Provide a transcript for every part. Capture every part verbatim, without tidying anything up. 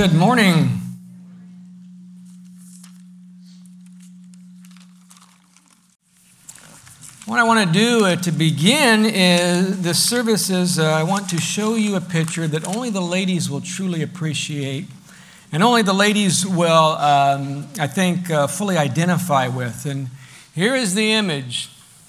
Good morning. What I want to do uh, to begin is this service is uh, I want to show you a picture that only the ladies will truly appreciate, and only the ladies will, um, I think, uh, fully identify with. And here is the image.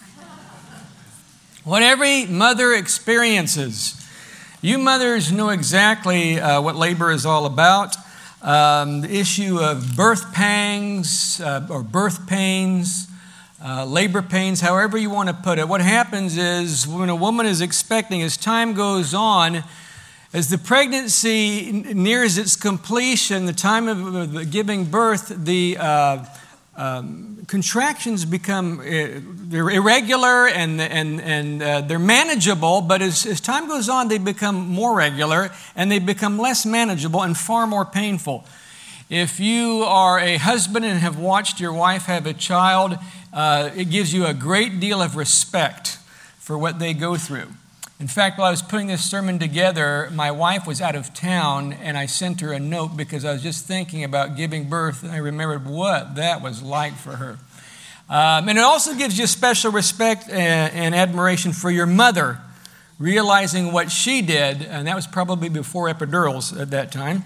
What every mother experiences. You mothers know exactly uh, what labor is all about. Um, the issue of birth pangs uh, or birth pains, uh, labor pains, however you want to put it. What happens is when a woman is expecting, as time goes on, as the pregnancy nears its completion, the time of giving birth, the uh, um, contractions become uh, they're irregular and and and uh, they're manageable. But as, as time goes on, they become more regular and they become less manageable and far more painful. If you are a husband and have watched your wife have a child, uh, it gives you a great deal of respect for what they go through. In fact, while I was putting this sermon together, my wife was out of town, and I sent her a note because I was just thinking about giving birth, and I remembered what that was like for her. Um, and it also gives you special respect and, and admiration for your mother, realizing what she did, and that was probably before epidurals at that time.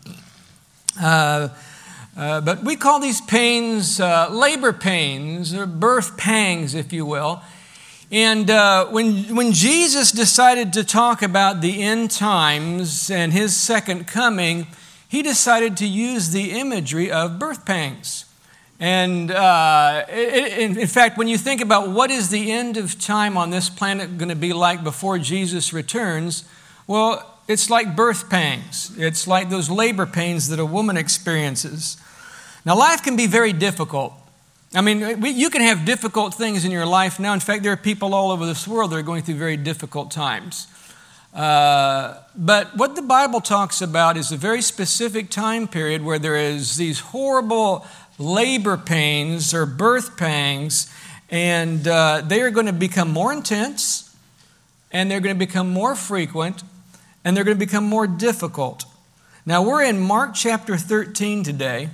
Uh, uh, but we call these pains uh, labor pains, or birth pangs, if you will. And uh, when, when Jesus decided to talk about the end times and his second coming, he decided to use the imagery of birth pangs. And uh, it, in, in fact, when you think about what is the end of time on this planet going to be like before Jesus returns, well, it's like birth pangs. It's like those labor pains that a woman experiences. Now, life can be very difficult. I mean, we, you can have difficult things in your life now. In fact, there are people all over this world that are going through very difficult times. Uh, but what the Bible talks about is a very specific time period where there is these horrible labor pains or birth pangs, and uh, they are going to become more intense, and they're going to become more frequent, and they're going to become more difficult. Now, we're in Mark chapter thirteen today.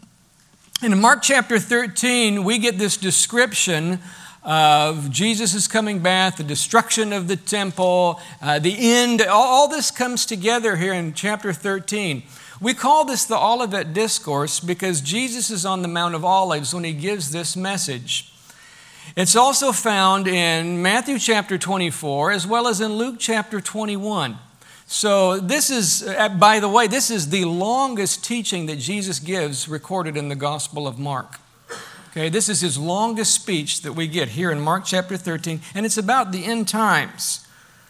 And in Mark chapter thirteen, we get this description of Jesus' coming back, the destruction of the temple, uh, the end. All, all this comes together here in chapter thirteen. We call this the Olivet Discourse because Jesus is on the Mount of Olives when he gives this message. It's also found in Matthew chapter twenty-four as well as in Luke chapter twenty-one. So this is, by the way, this is the longest teaching that Jesus gives recorded in the Gospel of Mark. Okay, this is his longest speech that we get here in Mark chapter thirteen, and it's about the end times.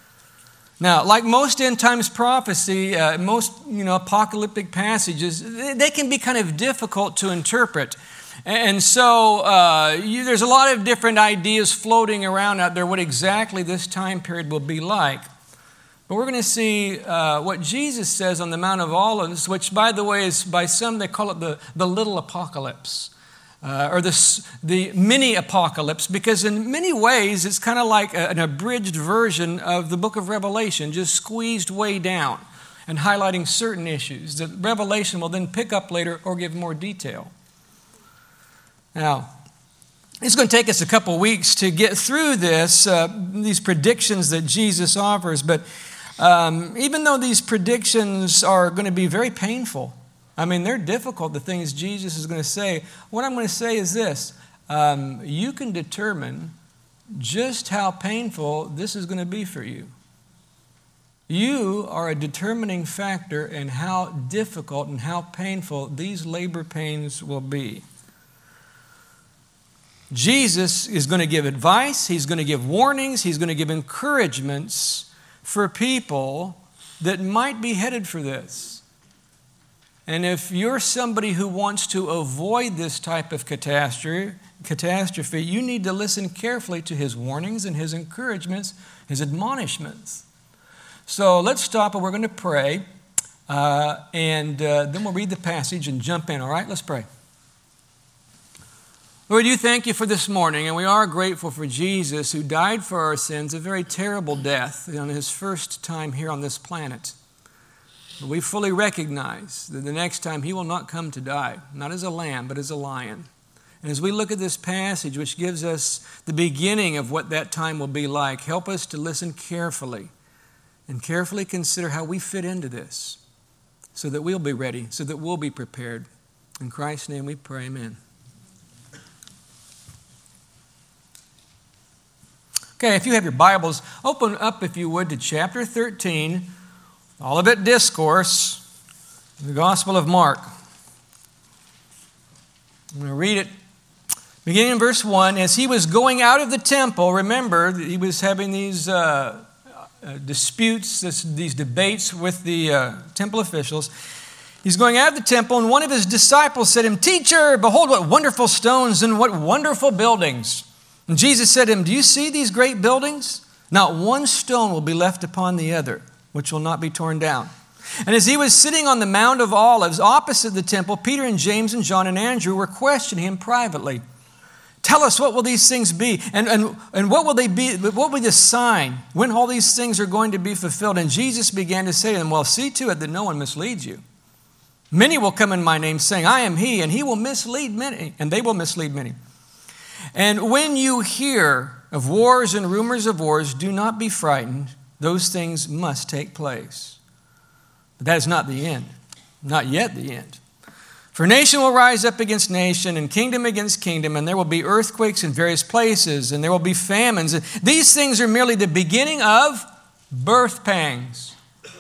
Now, like most end times prophecy, uh, most you know apocalyptic passages, they can be kind of difficult to interpret. And so uh, you, there's a lot of different ideas floating around out there what exactly this time period will be like. But we're going to see uh, what Jesus says on the Mount of Olives, which, by the way, is by some, they call it the, the little apocalypse, uh, or the, the mini apocalypse, because in many ways it's kind of like a, an abridged version of the book of Revelation, just squeezed way down and highlighting certain issues that Revelation will then pick up later or give more detail. Now, it's going to take us a couple weeks to get through this, uh, these predictions that Jesus offers, but Um, even though these predictions are going to be very painful, I mean, they're difficult, the things Jesus is going to say, what I'm going to say is this. Um, you can determine just how painful this is going to be for you. You are a determining factor in how difficult and how painful these labor pains will be. Jesus is going to give advice, he's going to give warnings, he's going to give encouragements for people that might be headed for this. And if you're somebody who wants to avoid this type of catastrophe, catastrophe, you need to listen carefully to his warnings and his encouragements, his admonishments. So let's stop and we're going to pray, uh, and uh, then we'll read the passage and jump in, all right? Let's pray. Lord, you thank you for this morning, and we are grateful for Jesus who died for our sins, a very terrible death on his first time here on this planet. But we fully recognize that the next time he will not come to die, not as a lamb, but as a lion. And as we look at this passage, which gives us the beginning of what that time will be like, help us to listen carefully and carefully consider how we fit into this so that we'll be ready, so that we'll be prepared. In Christ's name we pray, amen. Okay, if you have your Bibles, open up, if you would, to chapter thirteen, Olivet Discourse, the Gospel of Mark. I'm going to read it. Beginning in verse one, as he was going out of the temple, remember, he was having these uh, uh, disputes, this, these debates with the uh, temple officials. He's going out of the temple, and one of his disciples said to him, "Teacher, behold what wonderful stones and what wonderful buildings." And Jesus said to him, "Do you see these great buildings? Not one stone will be left upon the other, which will not be torn down." And as he was sitting on the Mount of Olives opposite the temple, Peter and James and John and Andrew were questioning him privately. "Tell us, what will these things be? And, and, and what will they be? What will be the sign when all these things are going to be fulfilled?" And Jesus began to say to them, "Well, see to it that no one misleads you. Many will come in my name, saying, 'I am he,' and he will mislead many, and they will mislead many. And when you hear of wars and rumors of wars, do not be frightened. Those things must take place. But that is not the end, not yet the end. For nation will rise up against nation and kingdom against kingdom, and there will be earthquakes in various places, and there will be famines. These things are merely the beginning of birth pangs.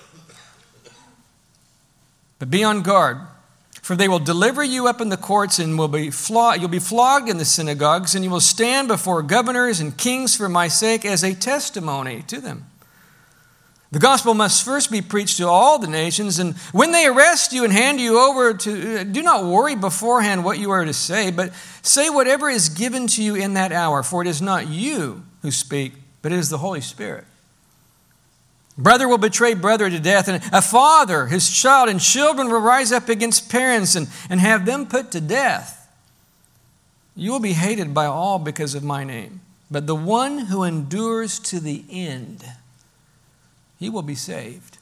But be on guard. For they will deliver you up in the courts and will be flog- you'll be flogged in the synagogues, and you will stand before governors and kings for my sake as a testimony to them. The gospel must first be preached to all the nations, and when they arrest you and hand you over to, do not worry beforehand what you are to say, but say whatever is given to you in that hour, for it is not you who speak, but it is the Holy Spirit. Brother will betray brother to death, and a father his child, and children will rise up against parents and, and have them put to death. You will be hated by all because of my name, but the one who endures to the end, he will be saved."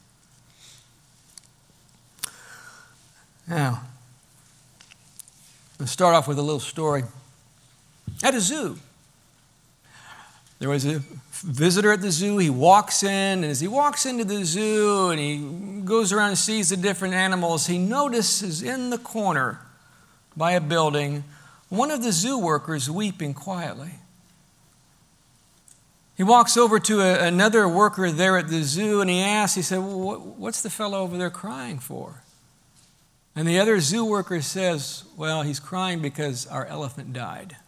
Now, let's start off with a little story. At a zoo, there was a visitor at the zoo. He walks in, and as he walks into the zoo and he goes around and sees the different animals, he notices in the corner by a building one of the zoo workers weeping quietly. He walks over to a, another worker there at the zoo, and he asks, he said, well, "What's the fellow over there crying for?" And the other zoo worker says, "Well, he's crying because our elephant died."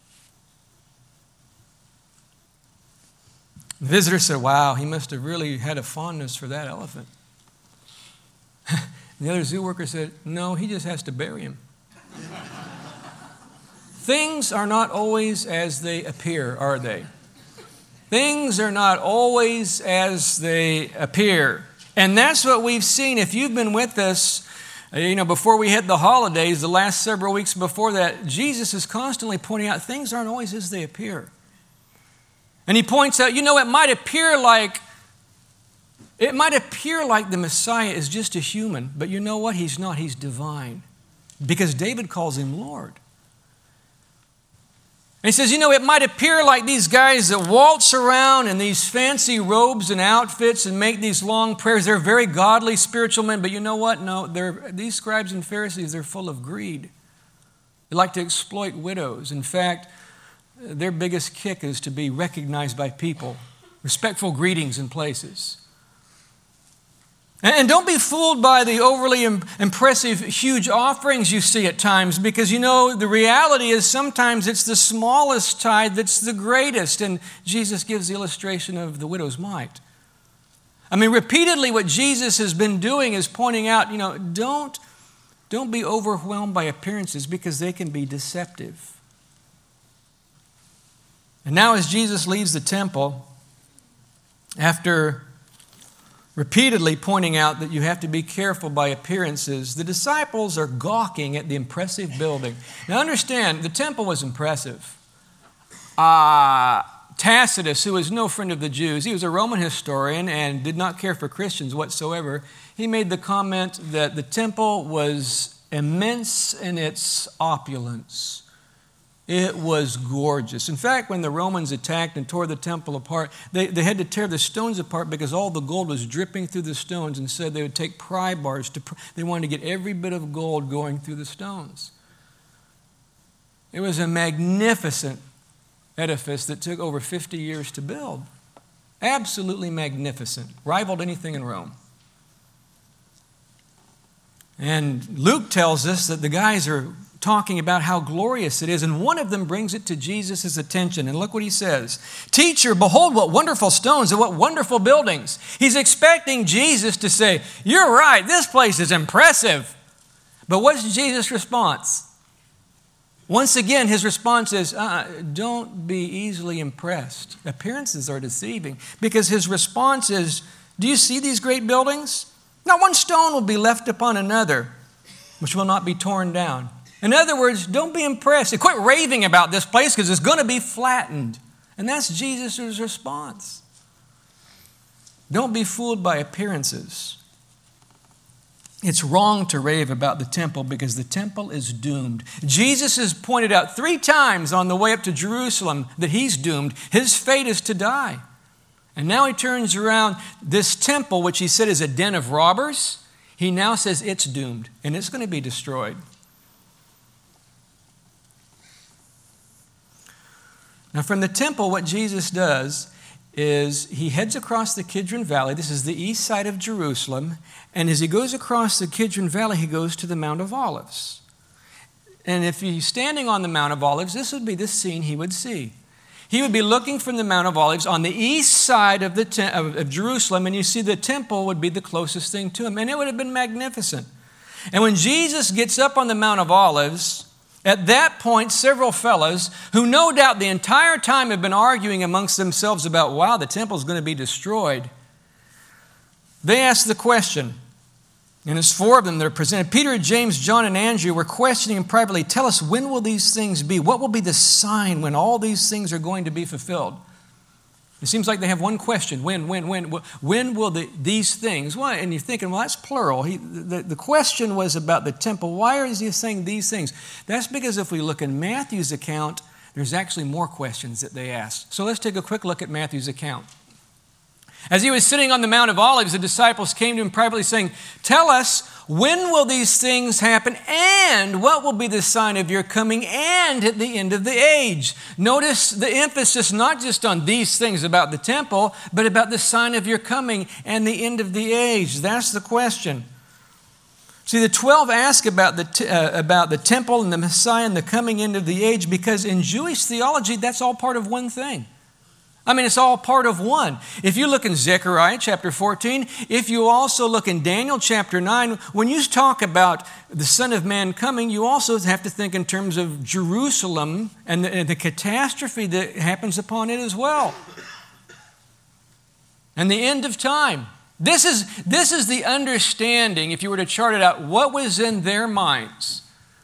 The visitor said, "Wow, he must have really had a fondness for that elephant." The other zoo worker said, "No, he just has to bury him." Things are not always as they appear, are they? Things are not always as they appear. And that's what we've seen. If you've been with us, you know, before we hit the holidays, the last several weeks before that, Jesus is constantly pointing out things aren't always as they appear. And he points out, you know, it might appear like it might appear like the Messiah is just a human, but you know what? He's not. He's divine. Because David calls him Lord. And he says, you know, it might appear like these guys that waltz around in these fancy robes and outfits and make these long prayers. They're very godly, spiritual men, but you know what? No, they're, these scribes and Pharisees, they're full of greed. They like to exploit widows. In fact, their biggest kick is to be recognized by people. Respectful greetings in places. And don't be fooled by the overly impressive, huge offerings you see at times, because you know the reality is sometimes it's the smallest tithe that's the greatest. And Jesus gives the illustration of the widow's mite. I mean, repeatedly what Jesus has been doing is pointing out, you know, don't, don't be overwhelmed by appearances because they can be deceptive. And now as Jesus leaves the temple, after repeatedly pointing out that you have to be careful by appearances, the disciples are gawking at the impressive building. Now understand, the temple was impressive. Uh, Tacitus, who was no friend of the Jews, he was a Roman historian and did not care for Christians whatsoever. He made the comment that the temple was immense in its opulence. It was gorgeous. In fact, when the Romans attacked and tore the temple apart, they, they had to tear the stones apart because all the gold was dripping through the stones, and said they would take pry bars. To, they wanted to get every bit of gold going through the stones. It was a magnificent edifice that took over fifty years to build. Absolutely magnificent. Rivaled anything in Rome. And Luke tells us that the guys are talking about how glorious it is, and one of them brings it to Jesus' attention. And look what he says. Teacher, behold what wonderful stones and what wonderful buildings. He's expecting Jesus to say, you're right, this place is impressive. But what's Jesus' response? Once again, his response is, uh, don't be easily impressed. Appearances are deceiving. Because his response is, do you see these great buildings? Not one stone will be left upon another, which will not be torn down. In other words, don't be impressed. Quit raving about this place because it's going to be flattened. And that's Jesus' response. Don't be fooled by appearances. It's wrong to rave about the temple because the temple is doomed. Jesus has pointed out three times on the way up to Jerusalem that he's doomed. His fate is to die. And now he turns around this temple, which he said is a den of robbers. He now says it's doomed and it's going to be destroyed. Now from the temple, what Jesus does is he heads across the Kidron Valley. This is the east side of Jerusalem. And as he goes across the Kidron Valley, he goes to the Mount of Olives. And if he's standing on the Mount of Olives, this would be the scene he would see. He would be looking from the Mount of Olives on the east side of, the te- of, of Jerusalem, and you see the temple would be the closest thing to him. And it would have been magnificent. And when Jesus gets up on the Mount of Olives, at that point, several fellows who no doubt the entire time have been arguing amongst themselves about, wow, the temple's going to be destroyed. They asked the question, and it's four of them that are presented. Peter, James, John, and Andrew were questioning him privately. Tell us, when will these things be? What will be the sign when all these things are going to be fulfilled? It seems like they have one question. When, when, when? When will the, these things? Why? And you're thinking, well, that's plural. He, the, the question was about the temple. Why is he saying these things? That's because if we look in Matthew's account, there's actually more questions that they asked. So let's take a quick look at Matthew's account. As he was sitting on the Mount of Olives, the disciples came to him privately saying, tell us, when will these things happen, and what will be the sign of your coming and at the end of the age? Notice the emphasis not just on these things about the temple, but about the sign of your coming and the end of the age. That's the question. See, the twelve ask about the, t- uh, about the temple and the Messiah and the coming end of the age because in Jewish theology, that's all part of one thing. I mean, it's all part of one. If you look in Zechariah chapter fourteen, if you also look in Daniel chapter nine, when you talk about the Son of Man coming, you also have to think in terms of Jerusalem and the, and the catastrophe that happens upon it as well. And the end of time. This is, this is the understanding, if you were to chart it out, what was in their minds.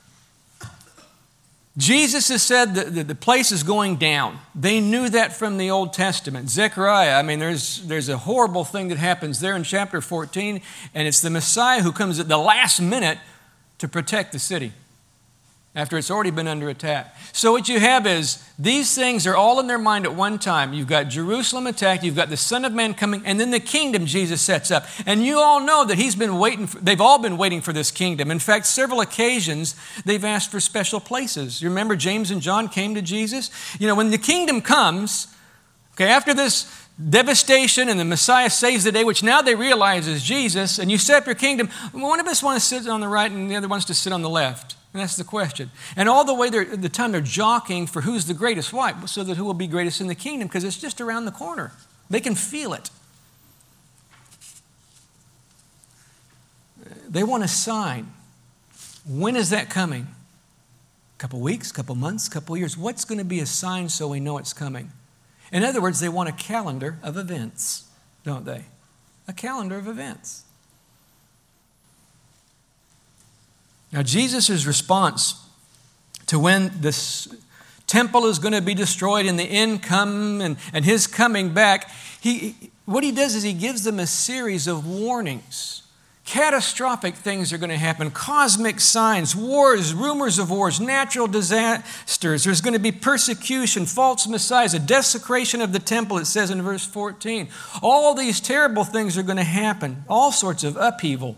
Jesus has said that the place is going down. They knew that from the Old Testament. Zechariah, I mean, there's, there's a horrible thing that happens there in chapter fourteen, and it's the Messiah who comes at the last minute to protect the city after it's already been under attack. So what you have is these things are all in their mind at one time. You've got Jerusalem attacked, you've got the Son of Man coming, and then the kingdom Jesus sets up. And you all know that he's been waiting, for, they've all been waiting for this kingdom. In fact, several occasions they've asked for special places. You remember James and John came to Jesus? You know, when the kingdom comes, okay, after this devastation and the Messiah saves the day, which now they realize is Jesus, and you set up your kingdom, one of us wants to sit on the right and the other wants to sit on the left. And that's the question. And all the way, they're, the time they're jockeying for who's the greatest. Why? So that who will be greatest in the kingdom, because it's just around the corner. They can feel it. They want a sign. When is that coming? A couple weeks, couple months, couple years. What's going to be a sign so we know it's coming? In other words, they want a calendar of events, don't they? A calendar of events. Now, Jesus' response to when this temple is going to be destroyed and the end come and, and his coming back, he, what he does is he gives them a series of warnings. Catastrophic things are going to happen. Cosmic signs, wars, rumors of wars, natural disasters. There's going to be persecution, false messiahs, a desecration of the temple, it says in verse fourteen. All these terrible things are going to happen. All sorts of upheaval.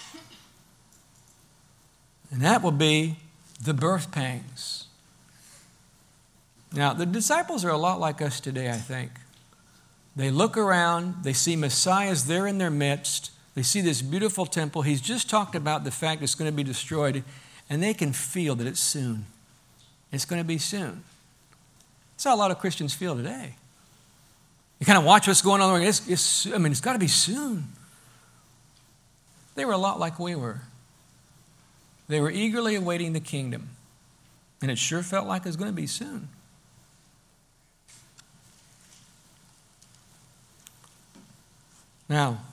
And that will be the birth pangs. Now, the disciples are a lot like us today, I think. They look around, they see Messiah's there in their midst. They see this beautiful temple. He's just talked about the fact it's going to be destroyed, and they can feel that it's soon. It's going to be soon. That's how a lot of Christians feel today. You kind of watch what's going on. It's, it's, I mean, it's got to be soon. They were a lot like we were. They were eagerly awaiting the kingdom, and it sure felt like it was going to be soon. Now,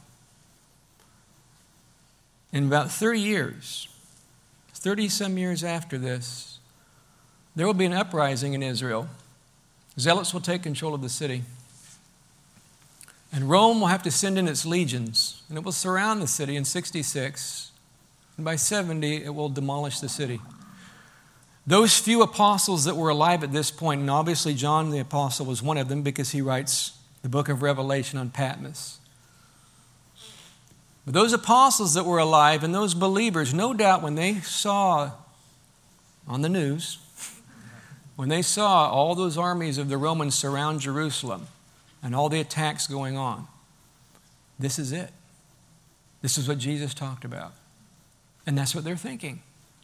in about thirty years, thirty-some years after this, there will be an uprising in Israel. Zealots will take control of the city. And Rome will have to send in its legions, and it will surround the city in sixty-six. And by seventy, it will demolish the city. Those few apostles that were alive at this point, and obviously John the apostle was one of them because he writes the book of Revelation on Patmos. But those apostles that were alive and those believers, no doubt when they saw on the news, when they saw all those armies of the Romans surround Jerusalem and all the attacks going on, this is it. This is what Jesus talked about. And that's what they're thinking.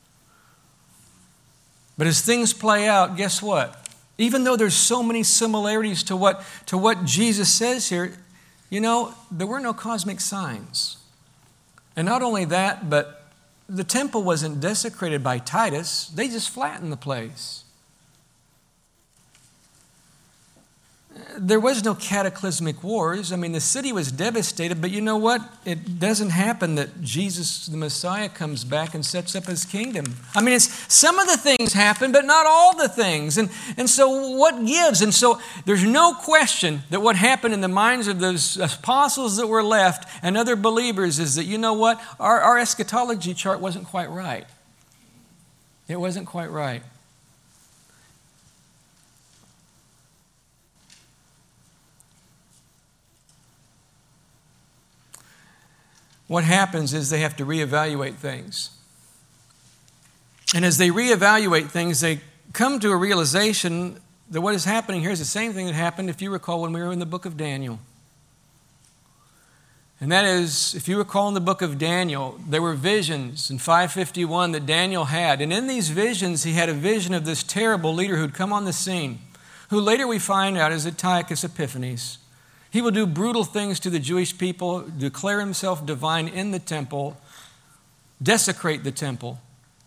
But as things play out, guess what? Even though there's so many similarities to what, to what Jesus says here, you know, there were no cosmic signs. And not only that, but the temple wasn't desecrated by Titus. They just flattened the place. There was no cataclysmic wars. I mean, the city was devastated, but you know what? It doesn't happen that Jesus, the Messiah, comes back and sets up his kingdom. I mean, it's some of the things happen, but not all the things. And, and so what gives? And so there's no question that what happened in the minds of those apostles that were left and other believers is that, you know what? Our, our eschatology chart wasn't quite right. It wasn't quite right. What happens is they have to reevaluate things. And as they reevaluate things, they come to a realization that what is happening here is the same thing that happened, if you recall, when we were in the book of Daniel. And that is, if you recall in the book of Daniel, there were visions in five fifty-one that Daniel had. And in these visions, he had a vision of this terrible leader who'd come on the scene, who later we find out is Antiochus Epiphanes. He will do brutal things to the Jewish people, declare himself divine in the temple, desecrate the temple.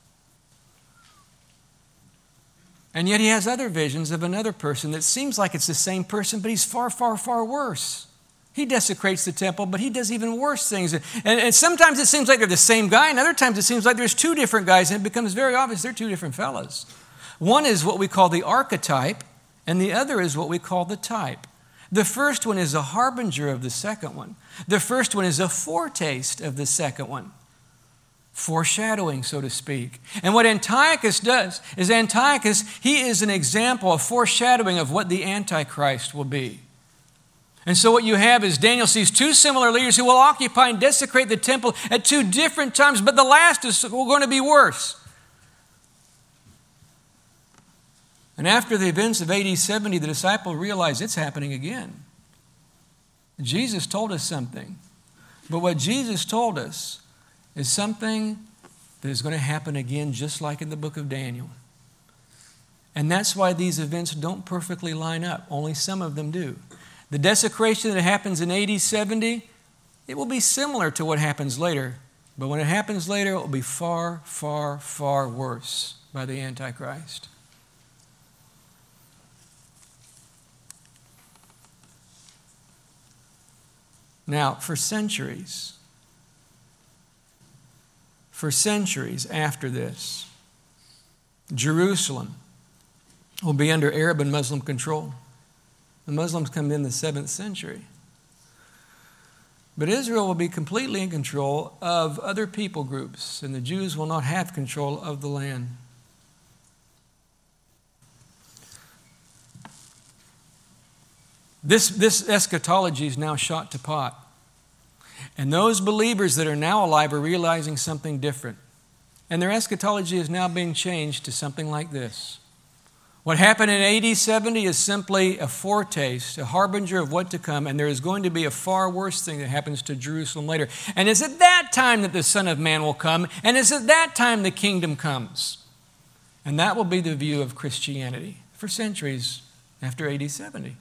And yet he has other visions of another person that seems like it's the same person, but he's far, far, far worse. He desecrates the temple, but he does even worse things. And, and sometimes it seems like they're the same guy, and other times it seems like there's two different guys, and it becomes very obvious they're two different fellas. One is what we call the archetype, and the other is what we call the type. The first one is a harbinger of the second one. The first one is a foretaste of the second one. Foreshadowing, so to speak. And what Antiochus does is Antiochus, he is an example of foreshadowing of what the Antichrist will be. And so what you have is Daniel sees two similar leaders who will occupy and desecrate the temple at two different times, but the last is going to be worse. And after the events of A D seventy, the disciples realize it's happening again. Jesus told us something. But what Jesus told us is something that is going to happen again, just like in the book of Daniel. And that's why these events don't perfectly line up. Only some of them do. The desecration that happens in A D seventy, it will be similar to what happens later. But when it happens later, it will be far, far, far worse by the Antichrist. Now, for centuries, for centuries after this, Jerusalem will be under Arab and Muslim control. The Muslims come in the seventh century. But Israel will be completely in control of other people groups, and the Jews will not have control of the land. This, this eschatology is now shot to pot. And those believers that are now alive are realizing something different. And their eschatology is now being changed to something like this. What happened in A D seventy is simply a foretaste, a harbinger of what to come, and there is going to be a far worse thing that happens to Jerusalem later. And it's at that time that the Son of Man will come, and it's at that time the kingdom comes. And that will be the view of Christianity for centuries after A D seventy.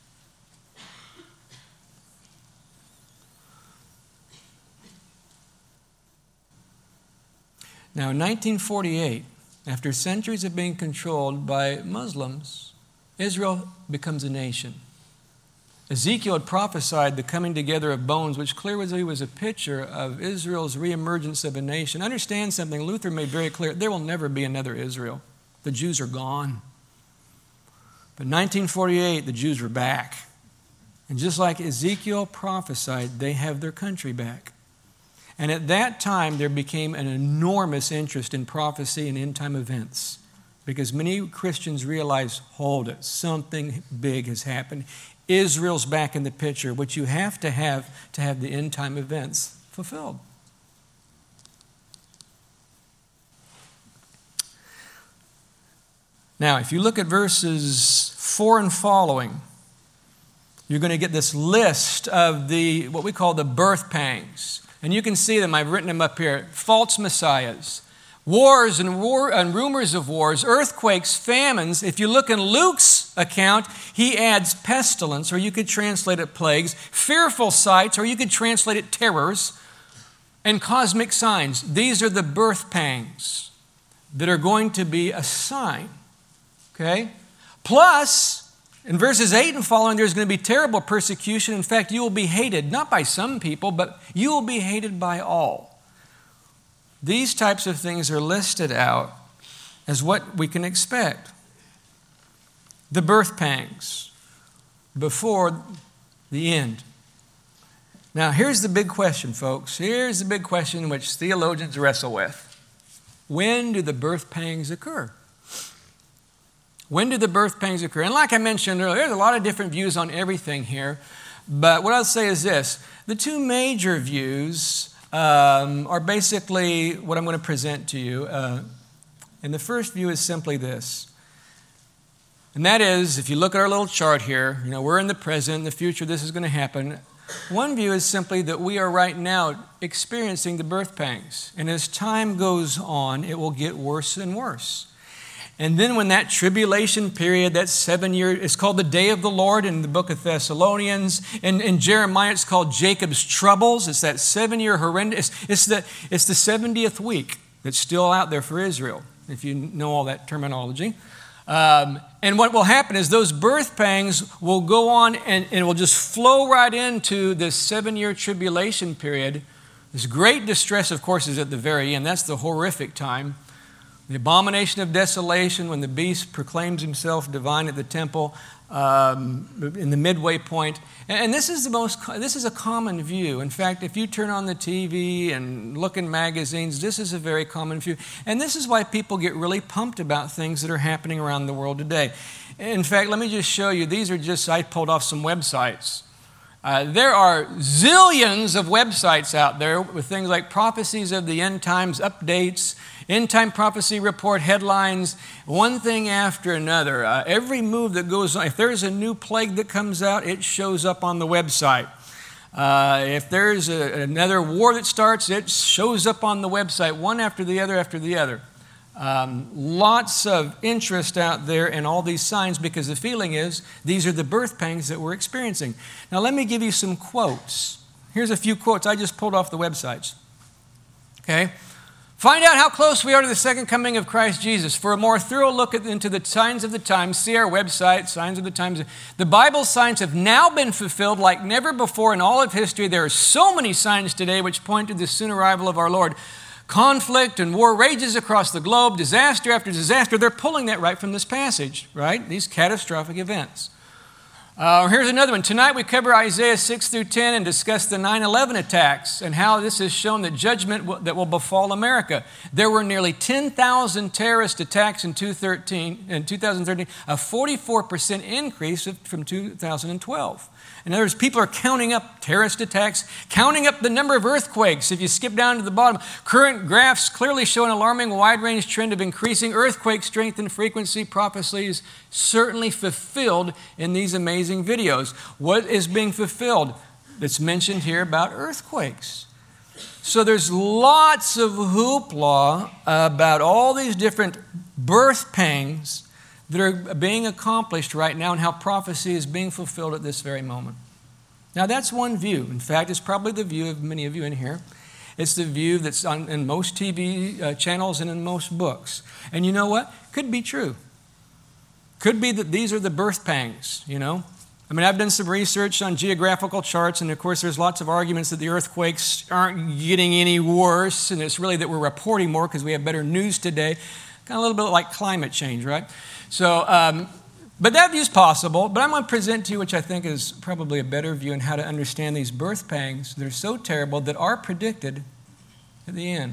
Now, in nineteen forty-eight, after centuries of being controlled by Muslims, Israel becomes a nation. Ezekiel had prophesied the coming together of bones, which clearly was a picture of Israel's reemergence of a nation. Understand something, Luther made very clear, there will never be another Israel. The Jews are gone. But in nineteen forty-eight, the Jews were back. And just like Ezekiel prophesied, they have their country back. And at that time, there became an enormous interest in prophecy and end-time events because many Christians realized, hold it, something big has happened. Israel's back in the picture, which you have to have to have the end-time events fulfilled. Now, if you look at verses four and following, you're going to get this list of the what we call the birth pangs. And you can see them. I've written them up here. False messiahs, wars and, war, and rumors of wars, earthquakes, famines. If you look in Luke's account, he adds pestilence, or you could translate it plagues, fearful sights, or you could translate it terrors, and cosmic signs. These are the birth pangs that are going to be a sign. Okay? Plus, in verses eight and following, there's going to be terrible persecution. In fact, you will be hated, not by some people, but you will be hated by all. These types of things are listed out as what we can expect. The birth pangs before the end. Now, here's the big question, folks. Here's the big question which theologians wrestle with. When do the birth pangs occur? When do the birth pangs occur? And like I mentioned earlier, there's a lot of different views on everything here. But what I'll say is this. The two major views um, are basically what I'm going to present to you. Uh, and the first view is simply this. And that is, if you look at our little chart here, you know, we're in the present, in the future, this is going to happen. One view is simply that we are right now experiencing the birth pangs. And as time goes on, it will get worse and worse. And then when that tribulation period, that seven year, it's called the day of the Lord in the book of Thessalonians. And in Jeremiah, it's called Jacob's troubles. It's that seven year horrendous, it's the, it's the seventieth week that's still out there for Israel, if you know all that terminology. Um, and what will happen is those birth pangs will go on and, and it will just flow right into this seven year tribulation period. This great distress, of course, is at the very end. That's the horrific time. The abomination of desolation, when the beast proclaims himself divine at the temple, um, in the midway point. And, and this is the most. This is a common view. In fact, if you turn on the T V and look in magazines, this is a very common view. And this is why people get really pumped about things that are happening around the world today. In fact, let me just show you. These are just, I pulled off some websites. Uh, there are zillions of websites out there with things like prophecies of the end times, updates, end time prophecy report headlines, one thing after another. Uh, every move that goes on, if there's a new plague that comes out, it shows up on the website. Uh, if there's a, another war that starts, it shows up on the website, one after the other after the other. Um, lots of interest out there in all these signs because the feeling is these are the birth pangs that we're experiencing. Now let me give you some quotes. Here's a few quotes I just pulled off the websites. Okay. Find out how close we are to the second coming of Christ Jesus. For a more thorough look at, into the signs of the times, see our website, Signs of the Times. The Bible's signs have now been fulfilled like never before in all of history. There are so many signs today which point to the soon arrival of our Lord. conflict and war rages across the globe, disaster after disaster. They're pulling that right from this passage, right? These catastrophic events. Uh, here's another one. Tonight we cover Isaiah six through ten and discuss the nine eleven attacks and how this has shown the judgment w- that will befall America. There were nearly ten thousand terrorist attacks in two thousand thirteen, a forty-four percent increase from two thousand twelve. In other words, people are counting up terrorist attacks, counting up the number of earthquakes. If you skip down to the bottom, current graphs clearly show an alarming wide-range trend of increasing earthquake strength and frequency. Prophecies certainly fulfilled in these amazing videos. What is being fulfilled? That's mentioned here about earthquakes. So there's lots of hoopla about all these different birth pangs that are being accomplished right now and how prophecy is being fulfilled at this very moment. Now, that's one view. In fact, it's probably the view of many of you in here. It's the view that's on, in most T V uh, channels and in most books. And you know what? Could be true. Could be that these are the birth pangs, you know. I mean, I've done some research on geographical charts, and of course there's lots of arguments that the earthquakes aren't getting any worse, and it's really that we're reporting more because we have better news today. Kind of a little bit like climate change, right? So, um, but that view is possible, but I'm going to present to you, which I think is probably a better view on how to understand these birth pangs that are so terrible that are predicted at the end.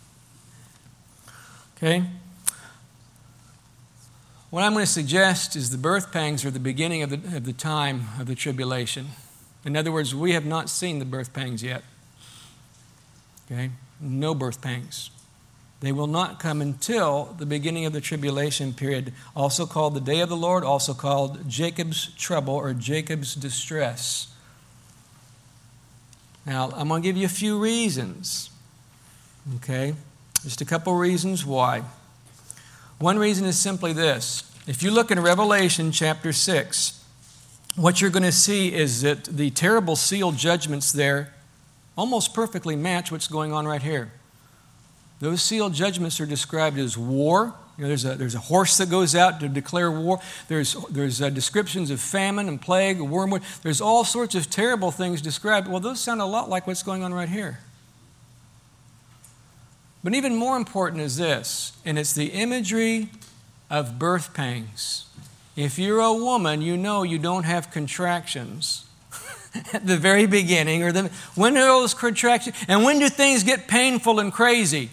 Okay? What I'm going to suggest is the birth pangs are the beginning of the, of the time of the tribulation. In other words, we have not seen the birth pangs yet. Okay? No birth pangs. They will not come until the beginning of the tribulation period, also called the day of the Lord, also called Jacob's trouble or Jacob's distress. Now, I'm going to give you a few reasons. Okay? Just a couple reasons why. One reason is simply this. If you look in Revelation chapter six, what you're going to see is that the terrible seal judgments there almost perfectly match what's going on right here. Those sealed judgments are described as war. You know, there's a, there's a horse that goes out to declare war. There's, there's uh, descriptions of famine and plague, wormwood. There's all sorts of terrible things described. Well, those sound a lot like what's going on right here. But even more important is this, and it's the imagery of birth pangs. If you're a woman, you know you don't have contractions at the very beginning. Or the, when are those contractions? And when do things get painful and crazy?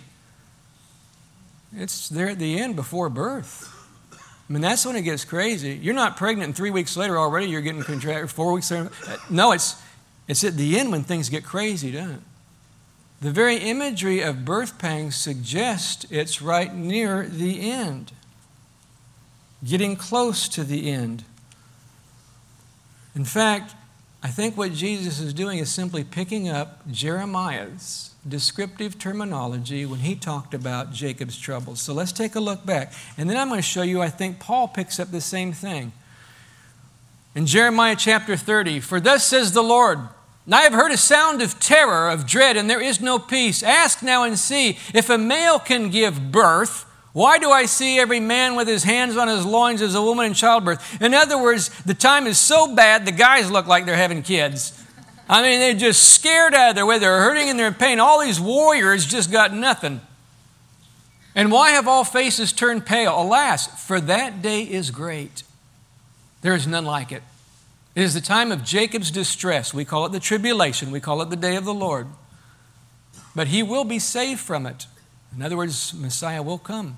It's there at the end before birth. I mean, that's when it gets crazy. You're not pregnant and three weeks later already you're getting contracted, four weeks later. No, it's, it's at the end when things get crazy, doesn't it? The very imagery of birth pangs suggests it's right near the end, getting close to the end. In fact, I think what Jesus is doing is simply picking up Jeremiah's descriptive terminology when he talked about Jacob's troubles. So let's take a look back. And then I'm going to show you, I think Paul picks up the same thing. In Jeremiah chapter thirty, "For thus says the Lord, and I have heard a sound of terror, of dread, and there is no peace. Ask now and see, if a male can give birth, why do I see every man with his hands on his loins as a woman in childbirth?" In other words, the time is so bad, the guys look like they're having kids. I mean, they're just scared out of their way. They're hurting and they're in pain. All these warriors just got nothing. And why have all faces turned pale? Alas, for that day is great. There is none like it. It is the time of Jacob's distress. We call it the tribulation. We call it the day of the Lord. But he will be saved from it. In other words, Messiah will come.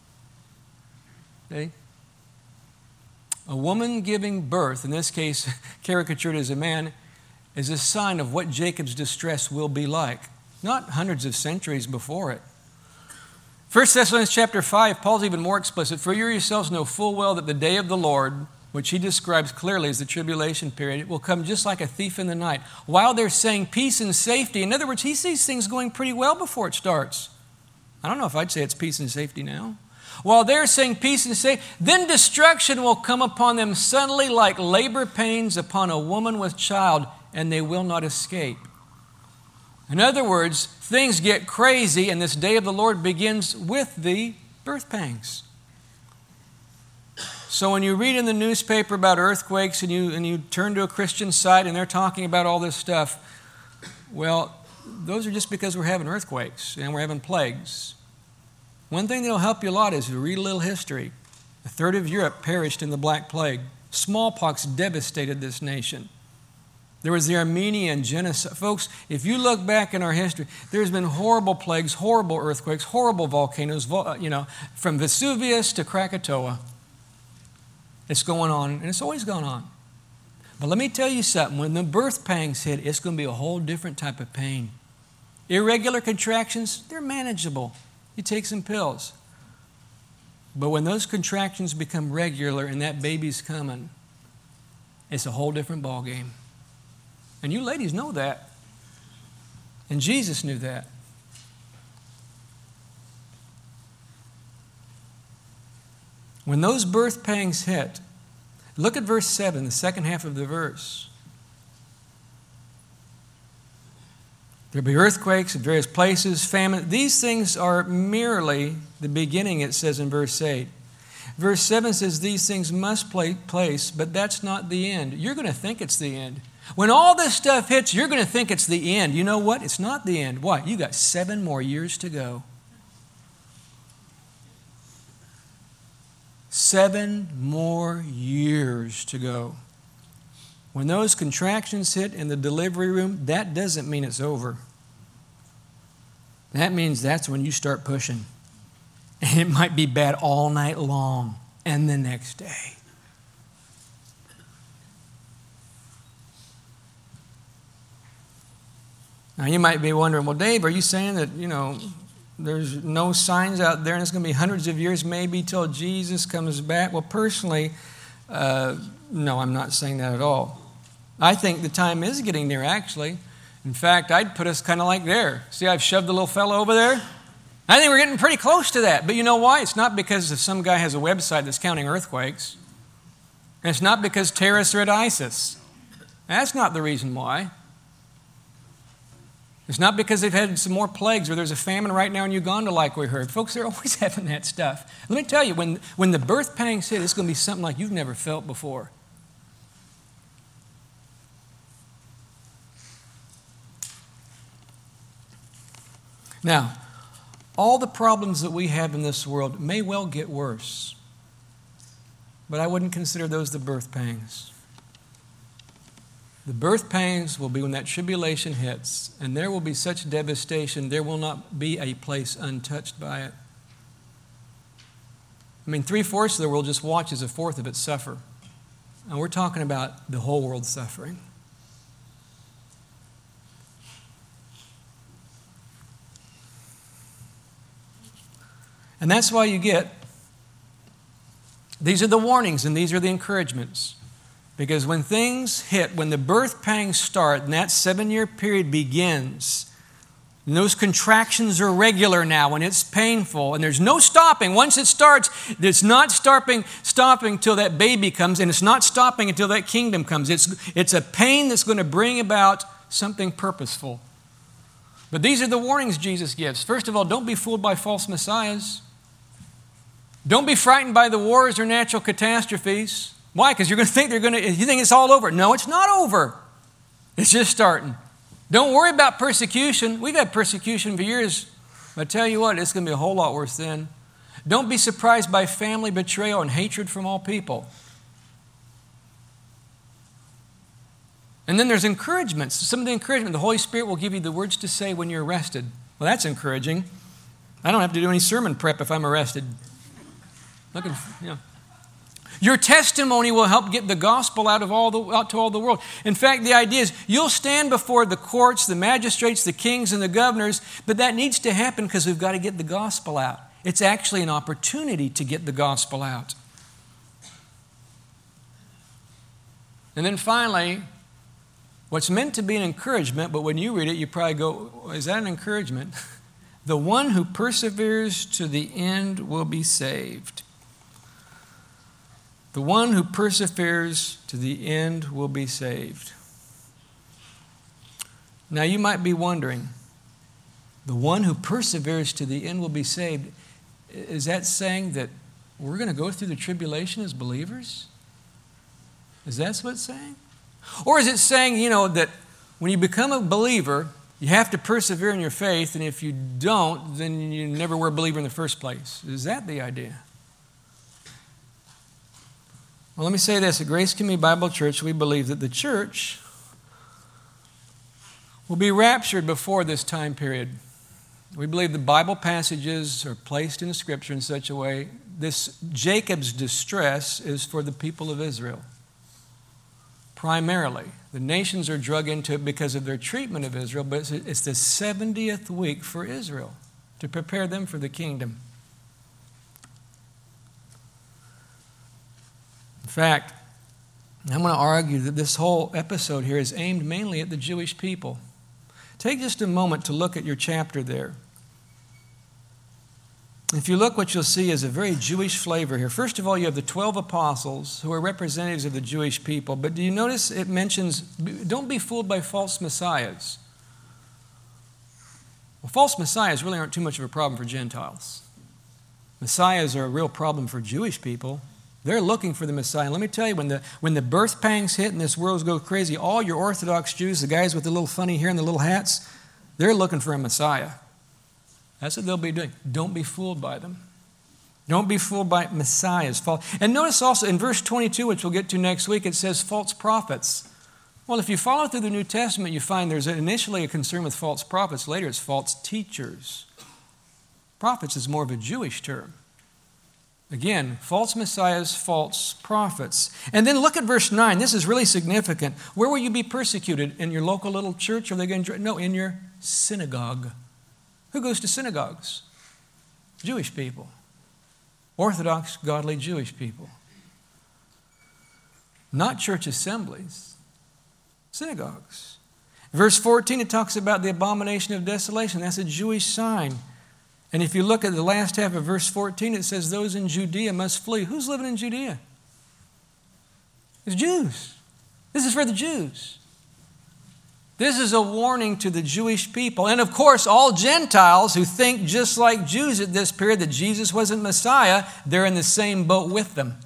Okay? A woman giving birth, in this case caricatured as a man, is a sign of what Jacob's distress will be like. Not hundreds of centuries before it. First Thessalonians chapter five, Paul's even more explicit. "For you yourselves know full well that the day of the Lord," which he describes clearly as the tribulation period, "will come just like a thief in the night." While they're saying peace and safety, in other words, he sees things going pretty well before it starts. I don't know if I'd say it's peace and safety now. While they're saying peace and safety, then destruction will come upon them suddenly like labor pains upon a woman with child, and they will not escape. In other words, things get crazy, and this day of the Lord begins with the birth pangs. So when you read in the newspaper about earthquakes and you, and you turn to a Christian site and they're talking about all this stuff, well, those are just because we're having earthquakes and we're having plagues. One thing that'll help you a lot is to read a little history. A third of Europe perished in the Black Plague. Smallpox devastated this nation. There was the Armenian genocide. Folks, if you look back in our history, there's been horrible plagues, horrible earthquakes, horrible volcanoes, you know, from Vesuvius to Krakatoa. It's going on, and it's always gone on. But let me tell you something. When the birth pangs hit, it's going to be a whole different type of pain. Irregular contractions, they're manageable. You take some pills. But when those contractions become regular and that baby's coming, it's a whole different ballgame. And you ladies know that. And Jesus knew that. When those birth pangs hit, look at verse seven, the second half of the verse. There'll be earthquakes in various places, famine. These things are merely the beginning, it says in verse eight. Verse seven says these things must take place, but that's not the end. You're going to think it's the end. When all this stuff hits, you're going to think it's the end. You know what? It's not the end. Why? You got seven more years to go. Seven more years to go. When those contractions hit in the delivery room, that doesn't mean it's over. That means that's when you start pushing. And it might be bad all night long and the next day. Now you might be wondering, well, Dave, are you saying that, you know, there's no signs out there and it's going to be hundreds of years maybe till Jesus comes back? Well, personally, uh, no, I'm not saying that at all. I think the time is getting near, actually. In fact, I'd put us kind of like there. See, I've shoved the little fellow over there? I think we're getting pretty close to that. But you know why? It's not because some guy has a website that's counting earthquakes. And it's not because terrorists are at ISIS. That's not the reason why. It's not because they've had some more plagues or there's a famine right now in Uganda like we heard. Folks, they're always having that stuff. Let me tell you, when, when the birth pangs hit, it's going to be something like you've never felt before. Now, all the problems that we have in this world may well get worse, but I wouldn't consider those the birth pangs. The birth pangs will be when that tribulation hits, and there will be such devastation, there will not be a place untouched by it. I mean, three-fourths of the world just watches a fourth of it suffer. And we're talking about the whole world suffering. And that's why you get, these are the warnings and these are the encouragements. Because when things hit, when the birth pangs start and that seven-year period begins, and those contractions are regular now and it's painful and there's no stopping. Once it starts, it's not stopping stopping until that baby comes, and it's not stopping until that kingdom comes. It's, it's a pain that's going to bring about something purposeful. But these are the warnings Jesus gives. First of all, don't be fooled by false messiahs. Don't be frightened by the wars or natural catastrophes. Why? Because you're going to think they're going to, you think it's all over. No, it's not over. It's just starting. Don't worry about persecution. We've had persecution for years. But I tell you what, it's going to be a whole lot worse then. Don't be surprised by family betrayal and hatred from all people. And then there's encouragements. Some of the encouragement, the Holy Spirit will give you the words to say when you're arrested. Well, that's encouraging. I don't have to do any sermon prep if I'm arrested. Looking, you know. Your testimony will help get the gospel out of all the out to all the world. In fact, the idea is you'll stand before the courts, the magistrates, the kings, and the governors, but that needs to happen because we've got to get the gospel out. It's actually an opportunity to get the gospel out. And then finally, what's meant to be an encouragement, but when you read it, you probably go, is that an encouragement? The one who perseveres to the end will be saved. The one who perseveres to the end will be saved. Now you might be wondering, the one who perseveres to the end will be saved. Is that saying that we're going to go through the tribulation as believers? Is that what it's saying? Or is it saying, you know, that when you become a believer, You have to persevere in your faith, and if you don't, then you never were a believer in the first place. Is that the idea? Well, let me say this. At Grace Community Bible Church, we believe that the church will be raptured before this time period. We believe the Bible passages are placed in Scripture in such a way, this Jacob's distress is for the people of Israel. Primarily. The nations are drug into it because of their treatment of Israel, but it's the seventieth week for Israel to prepare them for the kingdom. In fact, I'm going to argue that this whole episode here is aimed mainly at the Jewish people. Take just a moment to look at your chapter there. If you look, what you'll see is a very Jewish flavor here. First of all, you have the twelve apostles who are representatives of the Jewish people. But do you notice it mentions, don't be fooled by false messiahs. Well, false messiahs really aren't too much of a problem for Gentiles. Messiahs are a real problem for Jewish people. They're looking for the Messiah. Let me tell you, when the, when the birth pangs hit and this world goes crazy, all your Orthodox Jews, the guys with the little funny hair and the little hats, they're looking for a Messiah. That's what they'll be doing. Don't be fooled by them. Don't be fooled by messiahs. And notice also in verse twenty-two, which we'll get to next week, it says false prophets. Well, if you follow through the New Testament, you find there's initially a concern with false prophets. Later, it's false teachers. Prophets is more of a Jewish term. Again, false messiahs, false prophets. And then look at verse nine. This is really significant. Where will you be persecuted? In your local little church? Or are they going to, no, in your synagogue. Who goes to synagogues? Jewish people. Orthodox, godly Jewish people. Not church assemblies. Synagogues. Verse fourteen, it talks about the abomination of desolation. That's a Jewish sign. And if you look at the last half of verse fourteen, it says those in Judea must flee. Who's living in Judea? It's Jews. This is for the Jews. This is a warning to the Jewish people. And of course, all Gentiles who think just like Jews at this period that Jesus wasn't Messiah, they're in the same boat with them.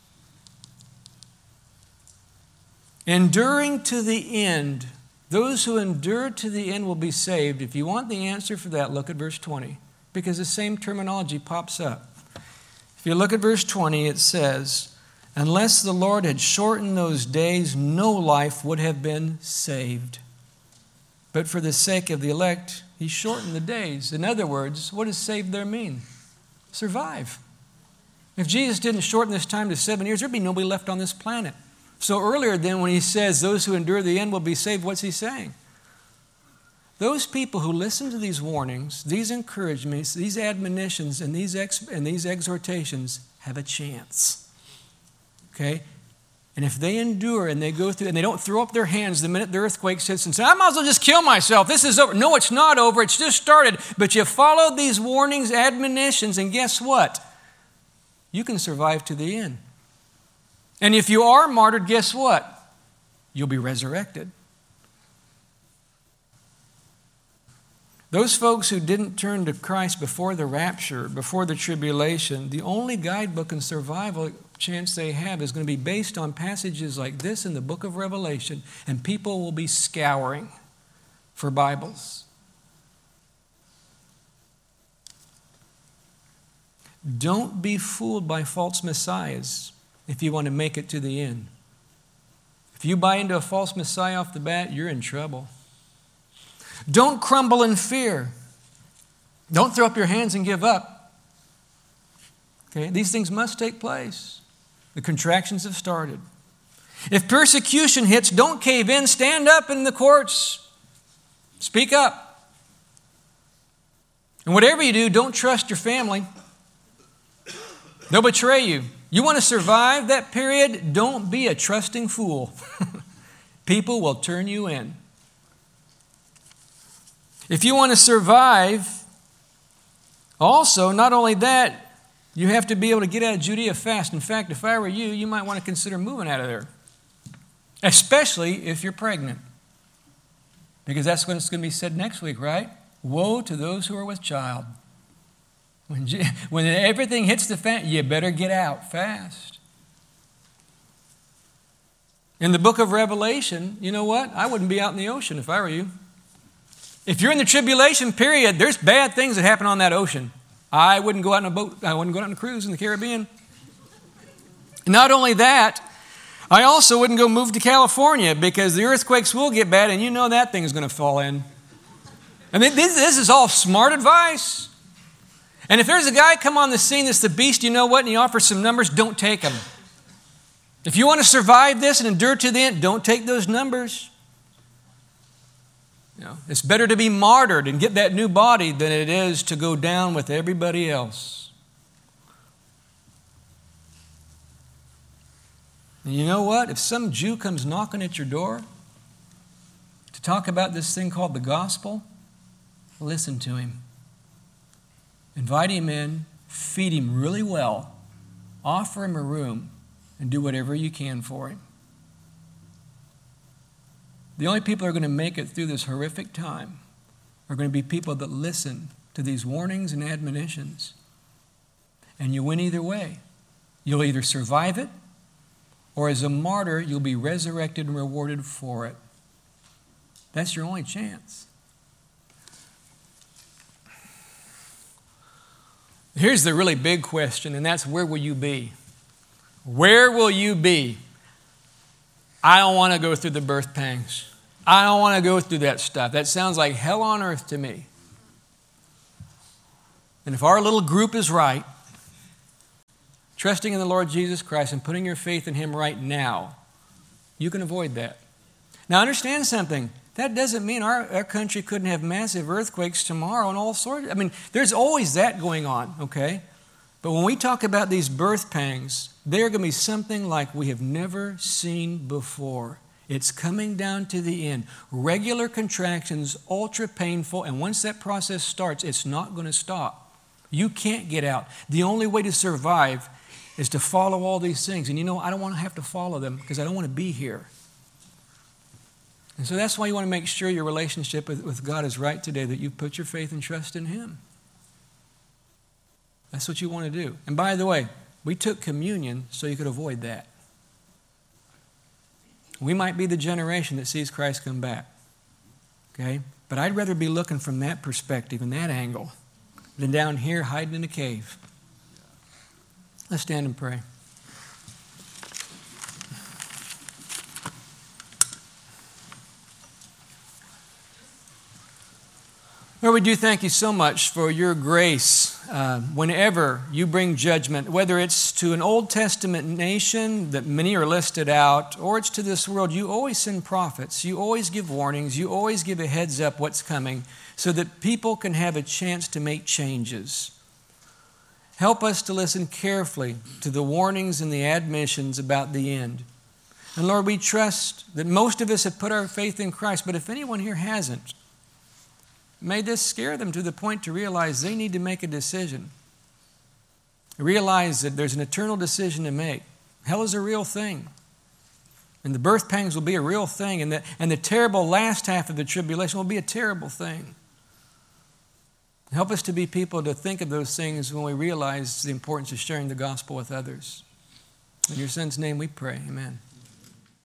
Enduring to the end. Those who endure to the end will be saved. If you want the answer for that, look at verse twenty. Because the same terminology pops up. If you look at verse twenty, it says, unless the Lord had shortened those days, no life would have been saved. But for the sake of the elect, He shortened the days. In other words, what does saved there mean? Survive. If Jesus didn't shorten this time to seven years, there'd be nobody left on this planet. So earlier then, when He says those who endure the end will be saved, what's He saying? Those people who listen to these warnings, these encouragements, these admonitions, and these, ex- and these exhortations have a chance. Okay? And if they endure and they go through, and they don't throw up their hands the minute the earthquake hits and say, I might as well just kill myself. This is over. No, it's not over. It's just started. But you followed these warnings, admonitions, and guess what? You can survive to the end. And if you are martyred, guess what? You'll be resurrected. Those folks who didn't turn to Christ before the rapture, before the tribulation, the only guidebook and survival chance they have is going to be based on passages like this in the book of Revelation, and people will be scouring for Bibles. Don't be fooled by false messiahs if you want to make it to the end. If you buy into a false messiah off the bat, you're in trouble. Don't crumble in fear. Don't throw up your hands and give up. Okay, these things must take place. The contractions have started. If persecution hits, don't cave in. Stand up in the courts. Speak up. And whatever you do, don't trust your family. They'll betray you. You want to survive that period? Don't be a trusting fool. People will turn you in. If you want to survive, also, not only that, you have to be able to get out of Judea fast. In fact, if I were you, you might want to consider moving out of there. Especially if you're pregnant. Because that's what it's going to be said next week, right? Woe to those who are with child. When, when everything hits the fan, you better get out fast. In the book of Revelation, you know what? I wouldn't be out in the ocean if I were you. If you're in the tribulation period, there's bad things that happen on that ocean. I wouldn't go out on a boat. I wouldn't go out on a cruise in the Caribbean. Not only that, I also wouldn't go move to California because the earthquakes will get bad and you know that thing's going to fall in. I mean, this, this is all smart advice. And if there's a guy come on the scene that's the beast, you know what, and he offers some numbers, don't take him. If you want to survive this and endure to the end, don't take those numbers. You know, it's better to be martyred and get that new body than it is to go down with everybody else. And you know what? If some Jew comes knocking at your door to talk about this thing called the gospel, listen to him. Invite him in, feed him really well, offer him a room, and do whatever you can for him. The only people who are going to make it through this horrific time are going to be people that listen to these warnings and admonitions. And you win either way. You'll either survive it, or as a martyr, you'll be resurrected and rewarded for it. That's your only chance. Here's the really big question, and that's where will you be? Where will you be? I don't want to go through the birth pangs. I don't want to go through that stuff. That sounds like hell on earth to me. And if our little group is right, trusting in the Lord Jesus Christ and putting your faith in Him right now, you can avoid that. Now understand something. That doesn't mean our, our country couldn't have massive earthquakes tomorrow and all sorts. I mean, there's always that going on, okay? But when we talk about these birth pangs, they're going to be something like we have never seen before. It's coming down to the end. Regular contractions, ultra painful, and once that process starts, it's not going to stop. You can't get out. The only way to survive is to follow all these things. And you know, I don't want to have to follow them because I don't want to be here. And so that's why you want to make sure your relationship with, with God is right today, that you put your faith and trust in Him. That's what you want to do. And by the way, we took communion so you could avoid that. We might be the generation that sees Christ come back. Okay? But I'd rather be looking from that perspective and that angle than down here hiding in a cave. Let's stand and pray. Lord, we do thank you so much for your grace uh, whenever you bring judgment, whether it's to an Old Testament nation that many are listed out, or it's to this world. You always send prophets. You always give warnings. You always give a heads up what's coming so that people can have a chance to make changes. Help us to listen carefully to the warnings and the admonitions about the end. And Lord, we trust that most of us have put our faith in Christ, but if anyone here hasn't, may this scare them to the point to realize they need to make a decision. Realize that there's an eternal decision to make. Hell is a real thing. And the birth pangs will be a real thing. And the, and the terrible last half of the tribulation will be a terrible thing. Help us to be people to think of those things when we realize the importance of sharing the gospel with others. In your Son's name we pray. Amen.